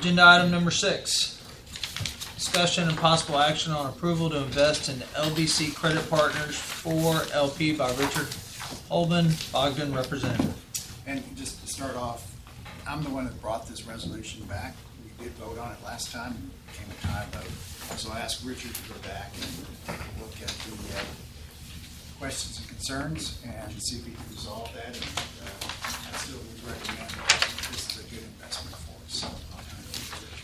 Agenda item number 6, discussion and possible action on approval to invest in LBC Credit Partners 4 LP by Richard Holman, Ogden representative. And just to start off, I'm the one that brought this resolution back. We did vote on it last time, and it became a tie vote. So I asked Richard to go back and take a look at the questions and concerns and see if we can resolve that. And I still would recommend this is a good investment for us. So I'll turn it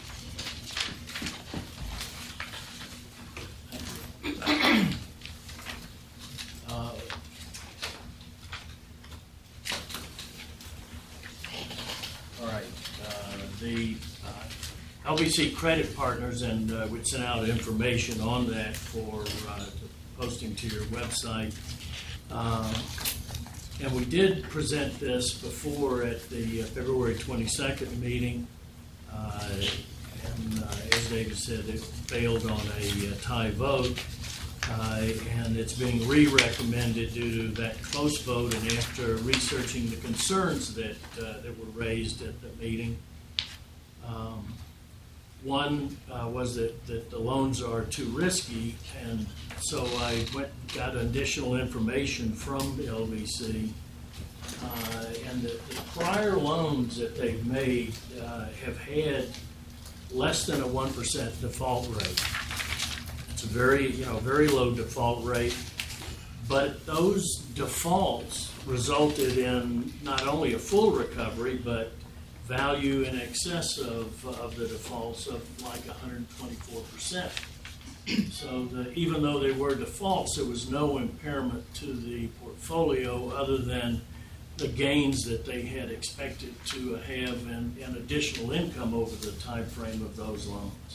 over to Richard. All right, the LBC Credit Partners, and we sent out information on that for posting to your website. And we did present this before at the February 22nd meeting. And as David said, it failed on a tie vote. And it's being re-recommended due to that close vote and after researching the concerns that were raised at the meeting. One was that the loans are too risky, and so I got additional information from LBC, and the prior loans that they've made have had less than a 1% default rate. It's a very low default rate, but those defaults resulted in not only a full recovery, but value in excess of the defaults of like 124%. So even though they were defaults, there was no impairment to the portfolio other than the gains that they had expected to have and additional income over the time frame of those loans.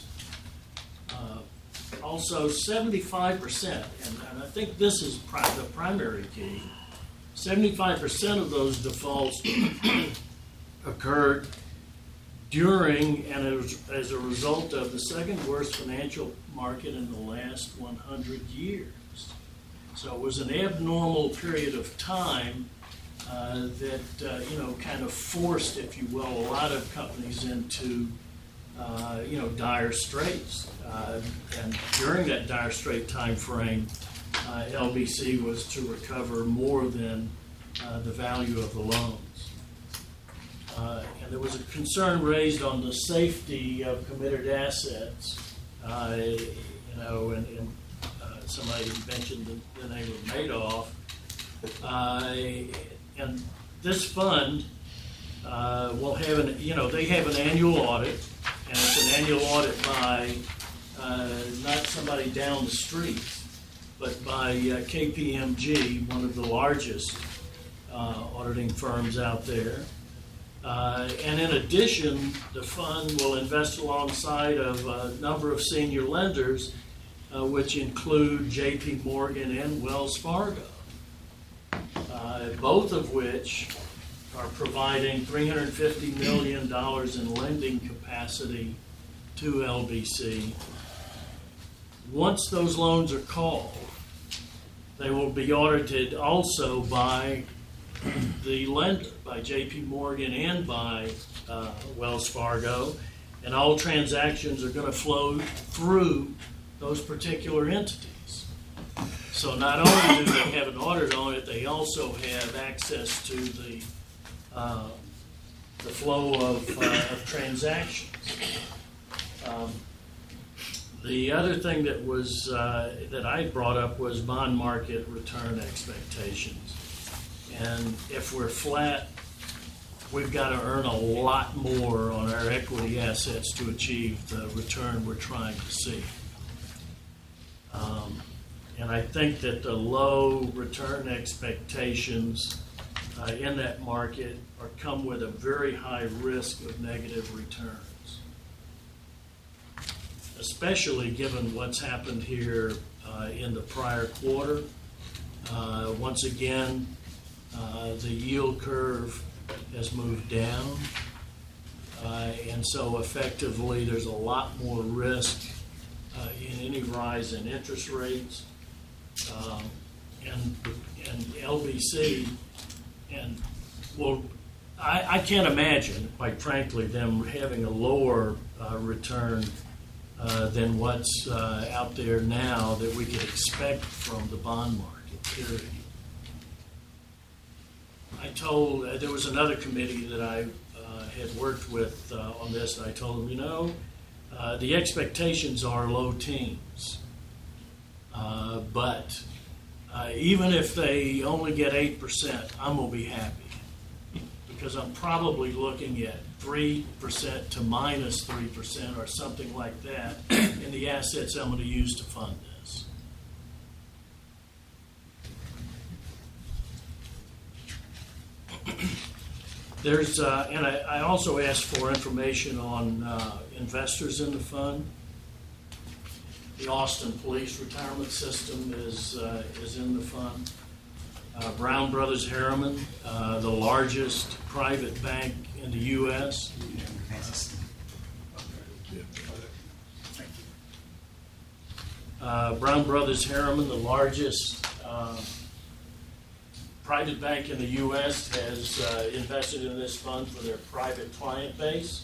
Also, 75%, and I think this is the primary key, 75% of those defaults occurred during and as a result of the second worst financial market in the last 100 years. So it was an abnormal period of time that kind of forced, if you will, a lot of companies into dire straits. And during that dire strait time frame, LBC was to recover more than the value of the loans. And there was a concern raised on the safety of committed assets, and somebody mentioned the name of Madoff. And this fund will have they have an annual audit, and it's an annual audit by not somebody down the street, but by KPMG, one of the largest auditing firms out there. And in addition, the fund will invest alongside of a number of senior lenders, which include J.P. Morgan and Wells Fargo, both of which are providing $350 million in lending capacity to LBC. Once those loans are called, they will be audited also by the lender, by J.P. Morgan and by Wells Fargo, and all transactions are going to flow through those particular entities. So not only do they have an audit on it, they also have access to the flow of transactions. The other thing that was that I brought up was bond market return expectations. And if we're flat, we've got to earn a lot more on our equity assets to achieve the return we're trying to see. And I think that the low return expectations in that market come with a very high risk of negative returns, especially given what's happened here in the prior quarter. Once again, the yield curve has moved down, and so effectively there's a lot more risk in any rise in interest rates, and LBC will I can't imagine, quite frankly, them having a lower return than what's out there now that we could expect from the bond market, period. I told, there was another committee that I had worked with on this, and I told them, the expectations are low teens. But even if they only get 8%, I'm going to be happy. Because I'm probably looking at 3% to minus 3% or something like that in the assets I'm going to use to fund this. There's, and I also asked for information on investors in the fund. The Austin Police Retirement System is in the fund. Brown Brothers Harriman, the largest private bank in the U.S. Brown Brothers Harriman, the largest private bank in the U.S., has invested in this fund for their private client base.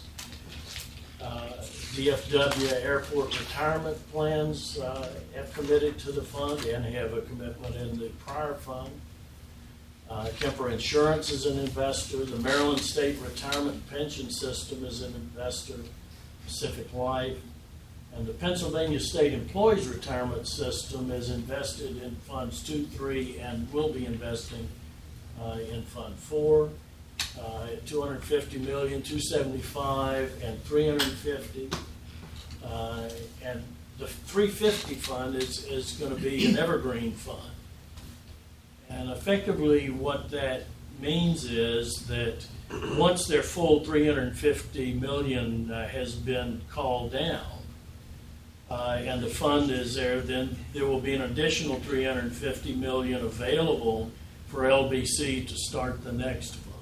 DFW Airport Retirement Plans have committed to the fund and have a commitment in the prior fund. Kemper Insurance is an investor. The Maryland State Retirement Pension System is an investor. Pacific Life. And the Pennsylvania State Employees Retirement System is invested in Funds 2, 3, and will be investing in Fund 4. 250 million, 275, and 350. And the 350 fund is going to be an evergreen fund. And effectively what that means is that once their full 350 million has been called down and the fund is there, then there will be an additional 350 million available for LBC to start the next fund.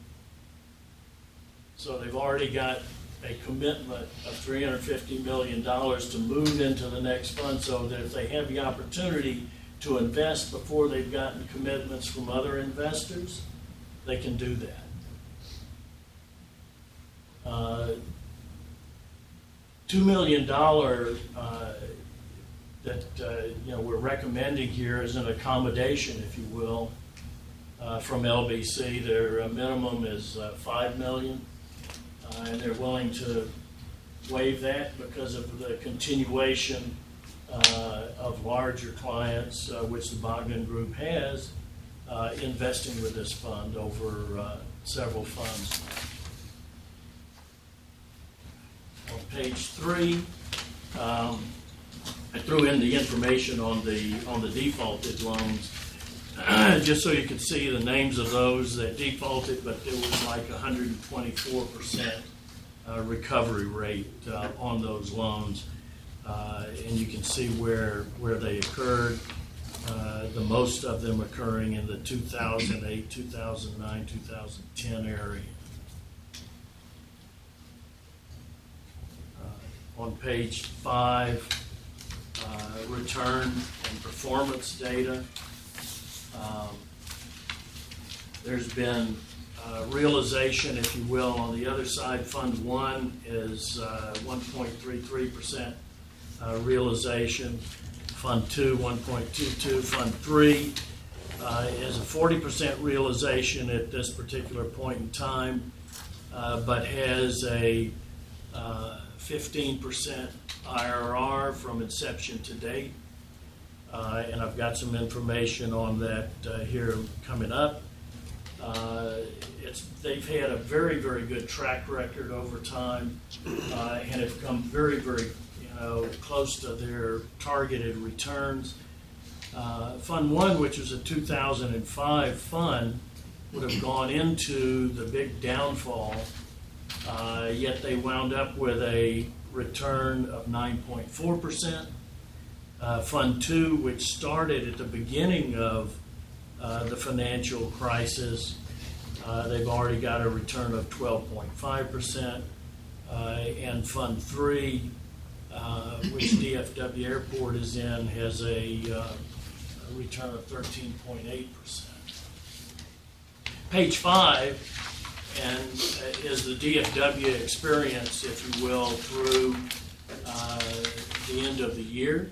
So they've already got a commitment of $350 million to move into the next fund, so that if they have the opportunity to invest before they've gotten commitments from other investors, they can do that. $2 million that we're recommending here is an accommodation, if you will, from LBC. Their minimum is $5 million, and they're willing to waive that because of the continuation of larger clients, which the Bogdan Group has, investing with this fund over several funds. On page 3, I threw in the information on the defaulted loans, just so you could see the names of those that defaulted, but there was like 124% recovery rate on those loans. And you can see where they occurred, the most of them occurring in the 2008, 2009, 2010 area. On page 5, return and performance data. There's been realization, if you will, on the other side. Fund 1 is 1.33% realization. Fund 2, 1.22. Fund 3 is a 40% realization at this particular point in time, but has a 15% IRR from inception to date. And I've got some information on that here coming up. They've had a very, very good track record over time and have come very, very close to their targeted returns. Fund 1, which was a 2005 fund, would have gone into the big downfall, yet they wound up with a return of 9.4%. Fund 2, which started at the beginning of the financial crisis, they've already got a return of 12.5%. And Fund 3, which DFW Airport is in, has a return of 13.8%. Page 5 and is the DFW experience, if you will, through the end of the year.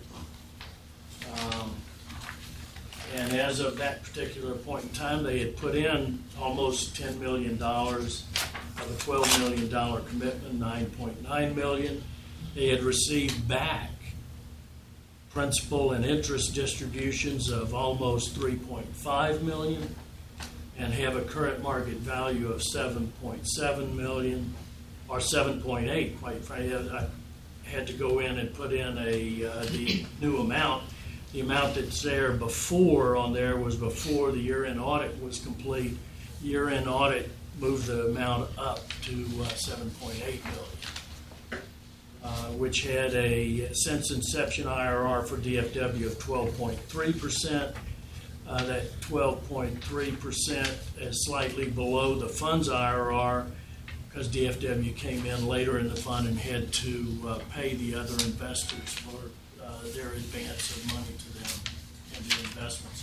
And as of that particular point in time, they had put in almost $10 million of a $12 million commitment, $9.9 million. They had received back principal and interest distributions of almost $3.5 million and have a current market value of $7.7 million, or 7.8, quite frankly. I had to go in and put in the new amount. The amount that's there before on there was before the year-end audit was complete. Year-end audit moved the amount up to 7.8 million, which had a since inception IRR for DFW of 12.3%. That 12.3% is slightly below the fund's IRR because DFW came in later in the fund and had to pay the other investors for their advance of money to them and the investments.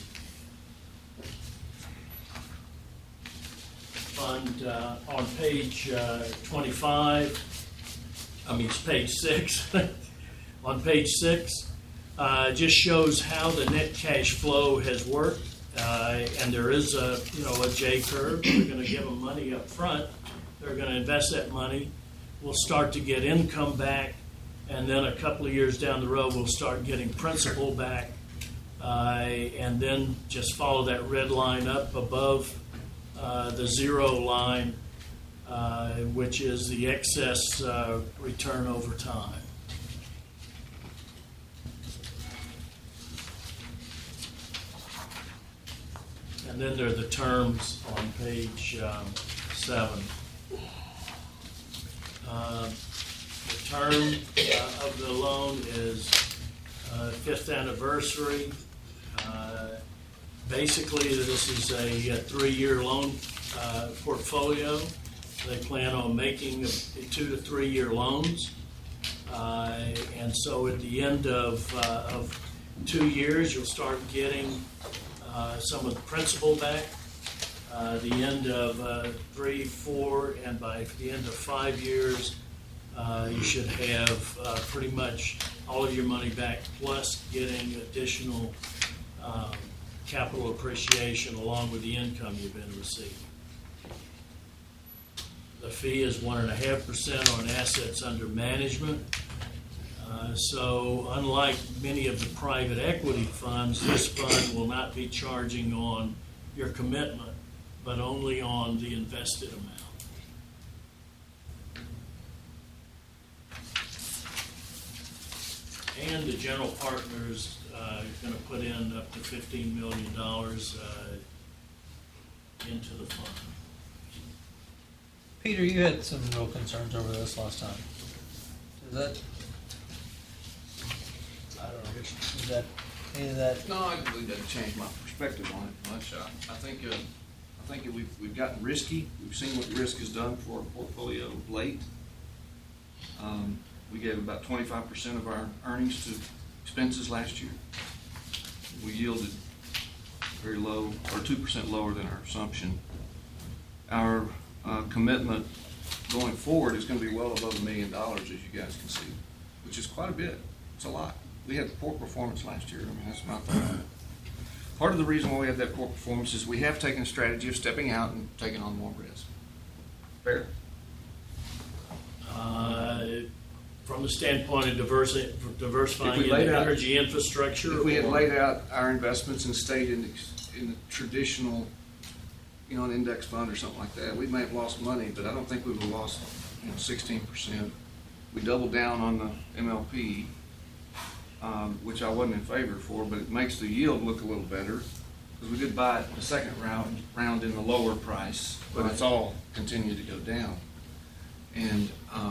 Fund on page 6, on page 6, just shows how the net cash flow has worked, and there is a J curve. We're going to give them money up front. They're going to invest that money. We'll start to get income back, and then a couple of years down the road, we'll start getting principal back, and then just follow that red line up above the zero line, which is the excess return over time. And then there are the terms on page 7. The term of the loan is 5th anniversary. Basically, this is a 3-year loan portfolio. They plan on making 2 to 3 year loans. And so at the end of 2 years, you'll start getting some of the principal back. The end of 3, 4, and by the end of 5 years, you should have pretty much all of your money back, plus getting additional capital appreciation along with the income you've been receiving. The fee is 1.5% on assets under management. So unlike many of the private equity funds, this fund will not be charging on your commitment, but only on the invested amount. And the general partner's going to put in up to $15 million into the fund. Peter, you had some real concerns over this last time. Is that, I don't know, is that any of that? No, I really doesn't change my perspective on it much. I think we've gotten risky. We've seen what the risk has done for our portfolio of late. We gave about 25% of our earnings to expenses last year. We yielded very low, or 2% lower than our assumption. Our commitment going forward is going to be well above $1 million, as you guys can see, which is quite a bit. It's a lot. We had poor performance last year. I mean, that's not part of the reason why we have that poor performance is we have taken a strategy of stepping out and taking on more risk. Fair? From the standpoint of diversifying into energy infrastructure? If we had laid out our investments and stayed in the traditional, an index fund or something like that, we may have lost money, but I don't think we would have lost 16%. We doubled down on the MLP, which I wasn't in favor for, but it makes the yield look a little better because we did buy it the second round in the lower price, but it's all continued to go down. And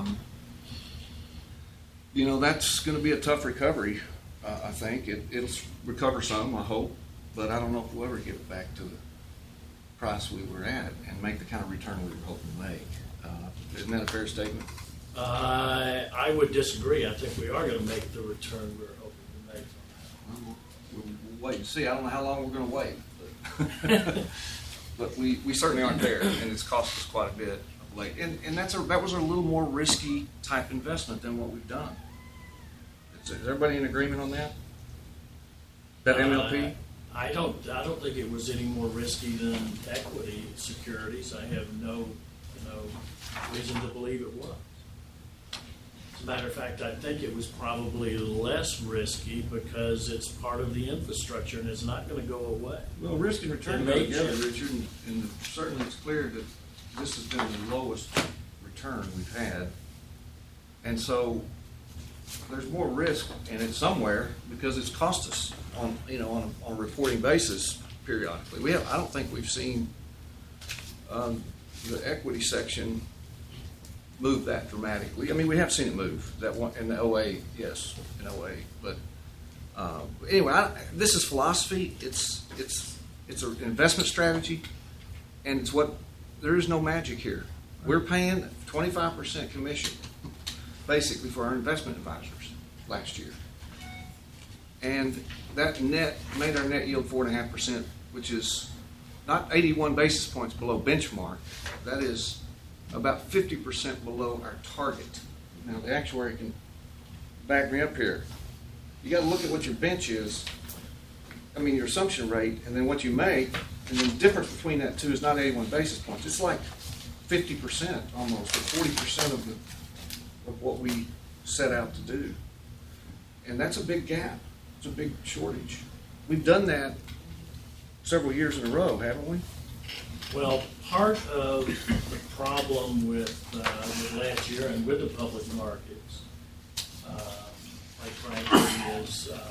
that's going to be a tough recovery. I think it'll recover some, I hope, but I don't know if we'll ever get it back to the price we were at and make the kind of return we were hoping to make. Isn't that a fair statement? I would disagree. I think we are going to make the return we're hoping to make. We'll wait and see. I don't know how long we're going to wait. But but we certainly aren't there, and it's cost us quite a bit of late. And that was a little more risky type investment than what we've done. Is everybody in agreement on that? That MLP? I don't think it was any more risky than equity securities. I have no reason to believe it was. As a matter of fact, I think it was probably less risky because it's part of the infrastructure and it's not going to go away. Well, risk and return It go may together, change. Richard, and certainly it's clear that this has been the lowest return we've had. And so there's more risk in it somewhere because it's cost us on a reporting basis periodically. I don't think we've seen the equity section move that dramatically. I mean, we have seen it move that one in the OA, yes, in OA. But anyway, this is philosophy. It's an investment strategy, and it's what there is no magic here. We're paying 25% commission basically for our investment advisors last year, and that net made our net yield 4.5%, which is not 81 basis points below benchmark. That is about 50% below our target. Now, the actuary can back me up here. You got to look at what your bench is. I mean, your assumption rate, and then what you make, and then the difference between that two is not 81 basis points. It's like 50% almost, or 40% of what we set out to do. And that's a big gap. It's a big shortage. We've done that several years in a row, haven't we? Well, part of the problem with last year and with the public markets, quite frankly,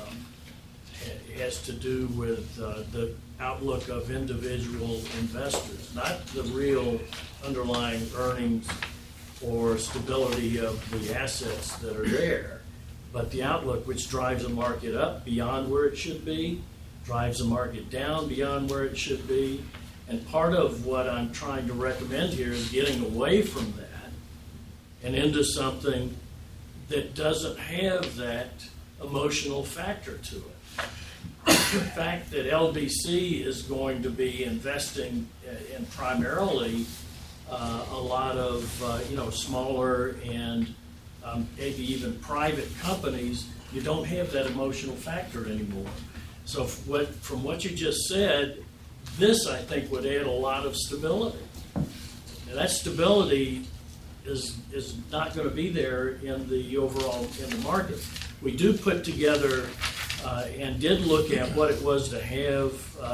it has to do with the outlook of individual investors, not the real underlying earnings or stability of the assets that are there, but the outlook which drives the market up beyond where it should be, drives the market down beyond where it should be. And part of what I'm trying to recommend here is getting away from that and into something that doesn't have that emotional factor to it. The fact that LBC is going to be investing in primarily a lot of smaller and maybe even private companies, you don't have that emotional factor anymore. So from what you just said, this, I think, would add a lot of stability. And that stability is not going to be there in the market. We do put together and did look at what it was to have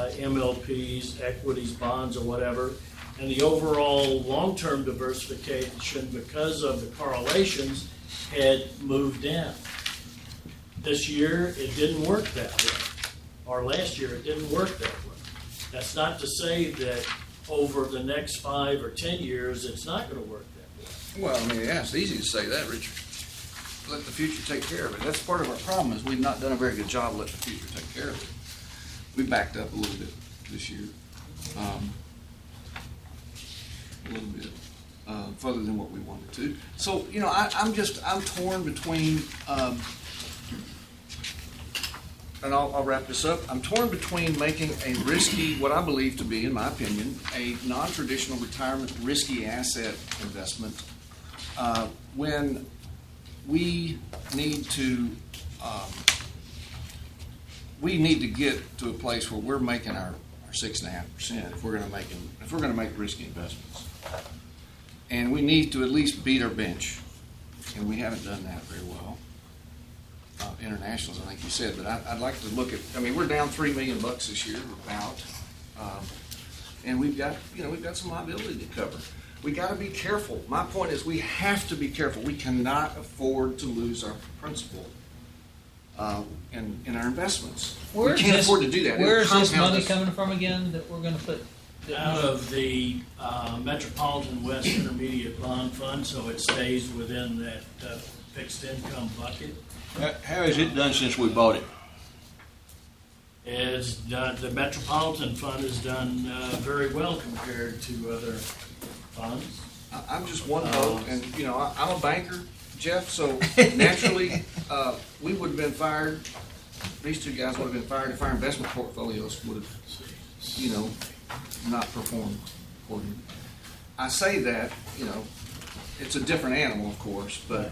MLPs, equities, bonds, or whatever, and the overall long-term diversification, because of the correlations, had moved down. This year, it didn't work that way. Or last year, it didn't work that way. That's not to say that over the next 5 or 10 years, it's not going to work that way. Well, I mean, yeah, it's easy to say that, Richard. Let the future take care of it. That's part of our problem is we've not done a very good job of letting the future take care of it. We backed up a little bit this year, a little bit further than what we wanted to. So, I'm torn between. And I'll wrap this up. I'm torn between making a risky, what I believe to be, in my opinion, a non-traditional retirement risky asset investment when we need to get to a place where we're making our 6.5% if we're going to make risky investments, and we need to at least beat our bench, and we haven't done that very well. Internationals, I think you said, but I'd like to look at. I mean, we're down $3 million this year, about, and we've got some liability to cover. We got to be careful. My point is, we have to be careful. We cannot afford to lose our principal in our investments. We can't afford to do that. Where is this money coming from again that we're going to put? Out of the Metropolitan West Intermediate Bond Fund, so it stays within that fixed income bucket. How is it done since we bought it? The Metropolitan Fund has done very well compared to other funds. I'm just one vote, and I'm a banker, Jeff. So naturally, we would have been fired. These two guys would have been fired if our investment portfolios would have, not perform accordingly. I say that, it's a different animal, of course, but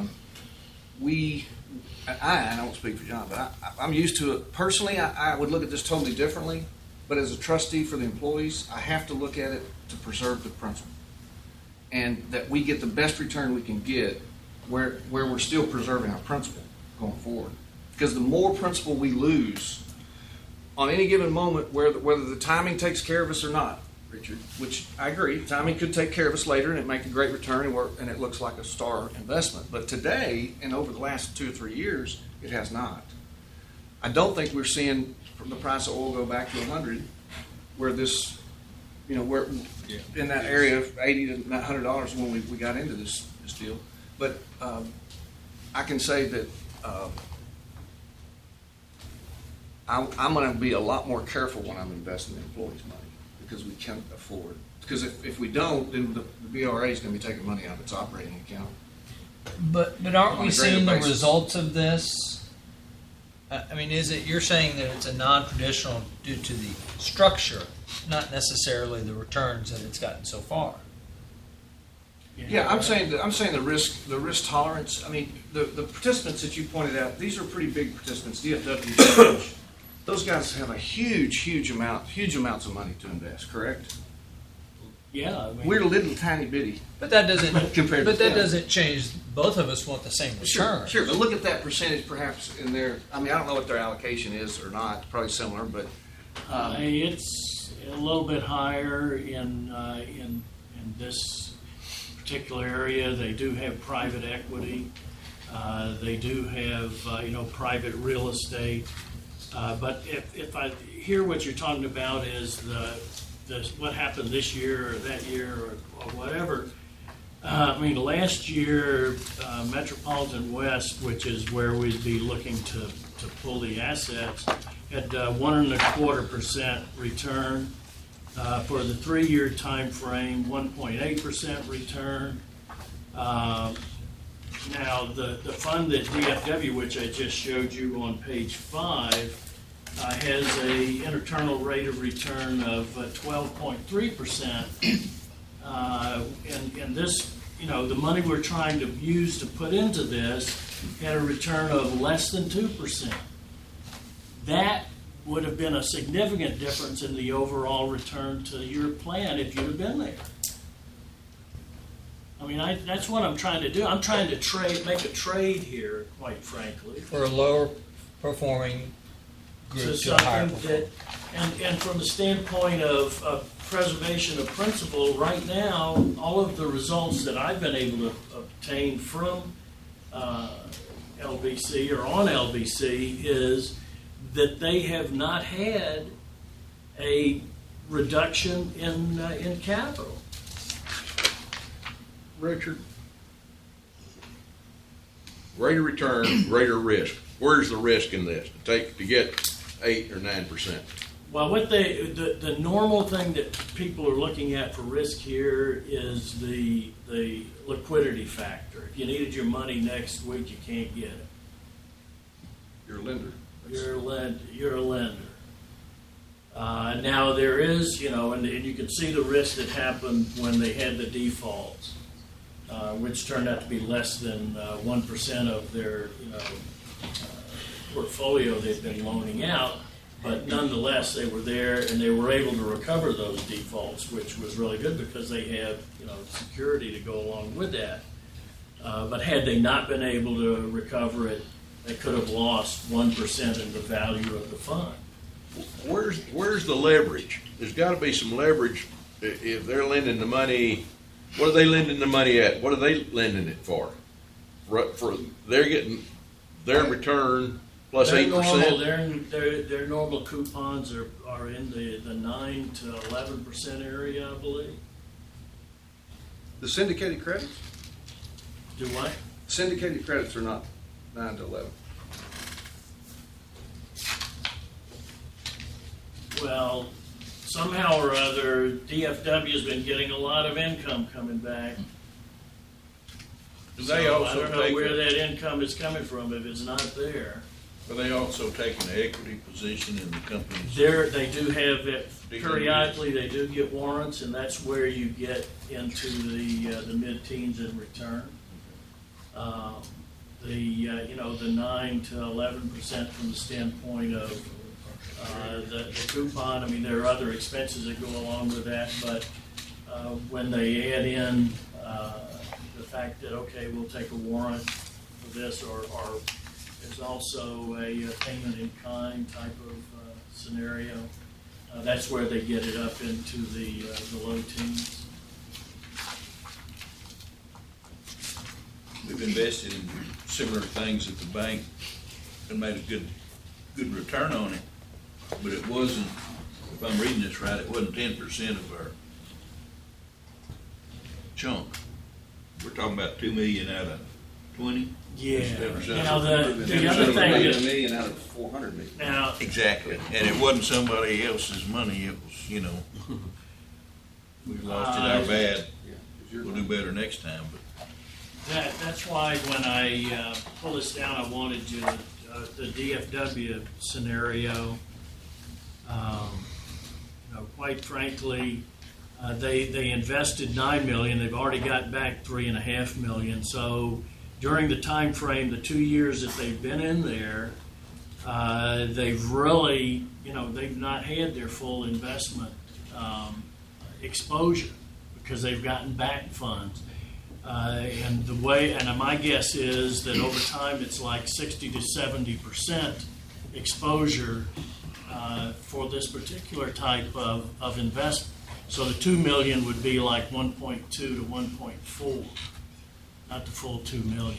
I don't speak for John, but I'm used to it. Personally, I would look at this totally differently, but as a trustee for the employees, I have to look at it to preserve the principal. And that we get the best return we can get where we're still preserving our principal going forward. Because the more principal we lose on any given moment, whether the timing takes care of us or not, Richard, which I agree, timing could take care of us later and it make a great return and it looks like a star investment. But today and over the last 2 or 3 years, it has not. I don't think we're seeing the price of oil go back to 100, where this, we're in that area of $80 to $100 when we got into this deal. But I can say that I'm going to be a lot more careful when I'm investing in employees' money because we can't afford. Because if we don't, then the BRA is going to be taking money out of its operating account. But aren't On we a greater seeing the basis. results of this? You're saying that it's a non-traditional due to the structure, not necessarily the returns that it's gotten so far? Yeah, I'm saying the risk tolerance. I mean, the participants that you pointed out, these are pretty big participants. DFW, those guys have a huge amounts of money to invest. Correct? Yeah, We're little tiny bitty. But that doesn't Compared But to that them. doesn't change. Both of us want the same return. Sure. But look at that percentage, perhaps in their. I mean, I don't know what their allocation is or not. Probably similar, but it's a little bit higher in this particular area. They do have private equity. They do have private real estate. But if I hear what you're talking about is what happened this year or that year or whatever. Last year, Metropolitan West, which is where we'd be looking to pull the assets, had 1.25% return. For the 3-year time frame, 1.8% return. Now, the fund that DFW, which I just showed you on page 5, has a internal rate of return of 12.3%. And this, the money we're trying to use to put into this had a return of less than 2%. That would have been a significant difference in the overall return to your plan if you'd have been there. That's what I'm trying to do. I'm trying to make a trade here, quite frankly. For a lower performing group to a higher performing. And from the standpoint of preservation of principle, right now, all of the results that I've been able to obtain from LBC or on LBC is that they have not had a reduction in capital. Richard, greater return, greater risk. Where's the risk in this? To get 8 or 9%. Well, what the normal thing that people are looking at for risk here is the liquidity factor. If you needed your money next week, you can't get it. you're a lender. You're a lender. Now there is, and you can see the risk that happened when they had the defaults, which turned out to be less than 1% of their, portfolio they've been loaning out. But nonetheless, they were there and they were able to recover those defaults, which was really good because they have, security to go along with that. But had they not been able to recover it, they could have lost 1% in the value of the fund. Where's the leverage? There's got to be some leverage if they're lending the money. What are they lending the money at? What are they lending it for? They're getting their return plus 8%. Their normal coupons are in the 9 to 11% area, I believe. The syndicated credits? Do what? Syndicated credits are not 9 to 11. Well, somehow or other, DFW has been getting a lot of income coming back. Do So they also I don't know take where that income is coming from if it's not there. Are they also taking an equity position in the companies? They do have it, periodically, they do get warrants, and that's where you get into the mid-teens in return. The 9 to 11% from the standpoint of the coupon. I mean, there are other expenses that go along with that, but when they add in the fact that, okay, we'll take a warrant for this, or there's also a payment in kind type of scenario, that's where they get it up into the low teens. We've invested in similar things at the bank and made a good return on it, but it wasn't, if I'm reading this right, it wasn't 10% of our chunk. We're talking about 2 million out of 20? Yeah. That's Now, the other thing $1 is, million out of 400 million. now, Exactly, and it wasn't somebody else's money, it was, we lost it, our bad. We'll do better next time, but that's why when I pull this down, I wanted you, the DFW scenario, quite frankly, they invested $9 million, they've already got back $3.5 million, so during the time frame, the 2 years that they've been in there, they've really, they've not had their full investment exposure because they've gotten back funds. And my guess is that over time it's like 60 to 70% exposure for this particular type of investment. So the $2 million would be like 1.2 to 1.4, not the full $2 million.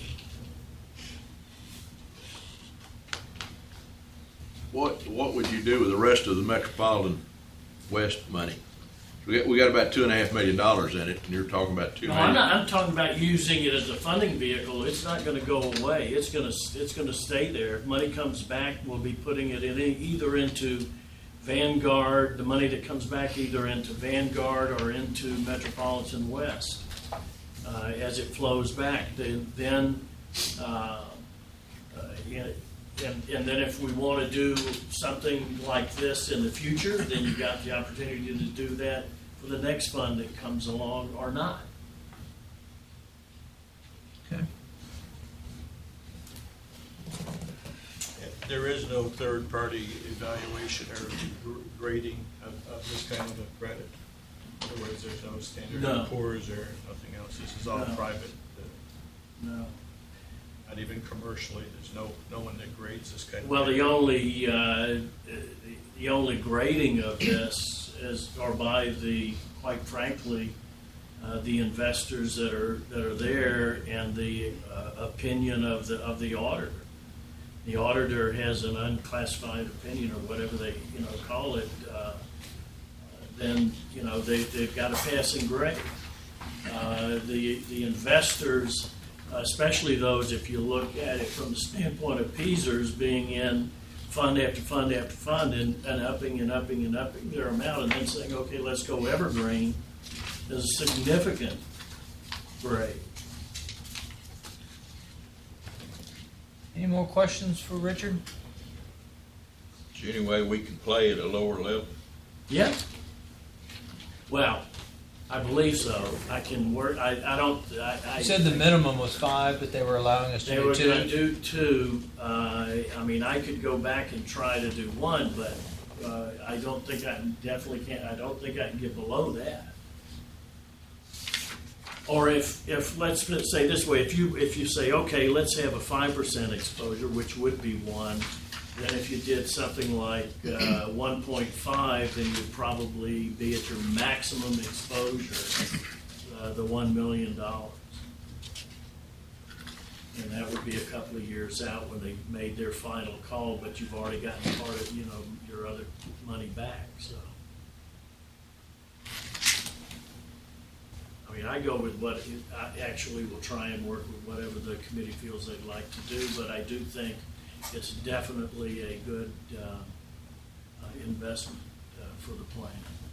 What would you do with the rest of the Metropolitan West money? We got about $2.5 million in it, and you're talking about $2 million. I'm talking about using it as a funding vehicle. It's not going to go away. It's going to stay there. If money comes back, we'll be putting it in either into Vanguard, the money that comes back either into Vanguard or into Metropolitan West as it flows back. And then if we want to do something like this in the future, then you've got the opportunity to do that for the next fund that comes along or not. okay. There is no third-party evaluation or grading of this kind of a credit. In other words, there's no Standard No. & Poor's or nothing else. This is all No. private. No. Not even commercially. There's no one that grades this kind of. Well, thing. the only grading of this are by quite frankly, the investors that are there and the opinion of the auditor. The auditor has an unclassified opinion or whatever they call it. Then they've got a passing grade. The investors, especially those, if you look at it from the standpoint of Peasers being in fund after fund after fund and upping and upping and upping their amount and then saying, okay, let's go evergreen, is a significant grade. Any more questions for Richard? is there any way we can play at a lower level? Yeah. Well, I believe so. I can work. I You said the minimum was 5, but they were allowing us to They do were 2. going to do 2. I mean, I could go back and try to do 1, but I don't think I definitely can't. I don't think I can get below that. Or if let's say this way, if you say, okay, let's have a 5% exposure, which would be 1. Then if you did something like 1.5, then you'd probably be at your maximum exposure, the $1 million. And that would be a couple of years out when they made their final call, but you've already gotten part of your other money back. So, I mean, I go with what I actually will try and work with whatever the committee feels they'd like to do, but I do think it's definitely a good investment for the plan.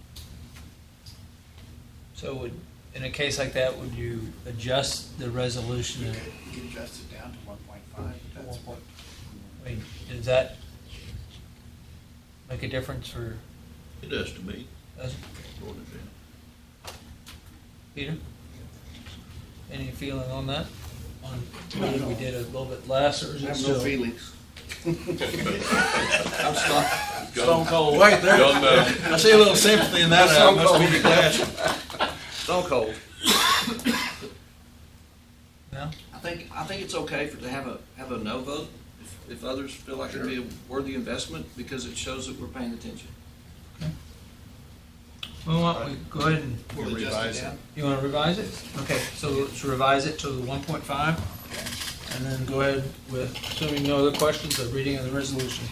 So in a case like that, would you adjust the resolution? You adjust it down to 1.5. That's what. I mean, Does that make a difference for, It does to me. does it? Wrote it down. Peter? Any feeling on that? On whether we did a little bit less, or is it still? feelings. Stone cold. Wait, there, Young man. I see a little sympathy in that, I must be the glass. Stone cold. No? I think it's okay to have a no vote if others feel like it'd be a worthy investment because it shows that we're paying attention. Well, why don't we go ahead and, We'll adjust Revise it it. down. you wanna revise it? Okay, so let's revise it to the 1.5, and then go ahead with, assuming no other questions, a reading of the resolution.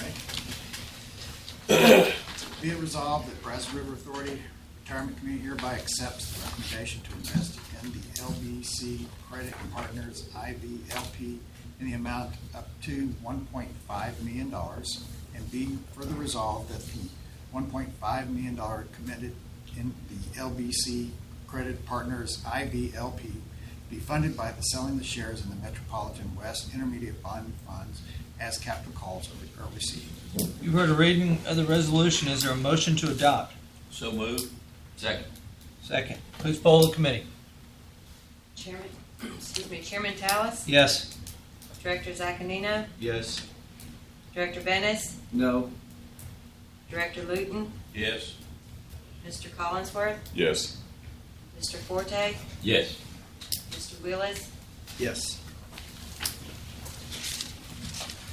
All right. Be it resolved that Brazos River Authority Retirement Community hereby accepts the recommendation to invest in the LBC Credit Partners IVLP in the amount up to $1.5 million, and be further resolved that the $1.5 million committed in the LBC Credit Partners IVLP be funded by the selling the shares in the Metropolitan West Intermediate Bond Funds as capital calls are received. You've heard a reading of the resolution. Is there a motion to adopt? So moved. Second. Second. Please poll the committee. Chairman, excuse me, Chairman Tallis, Yes. Director Zacanino, Yes. Director Bennis, No. Director Luton, Yes. Mr. Collinsworth, Yes. Mr. Forte, Yes. Mr. Willis, Yes.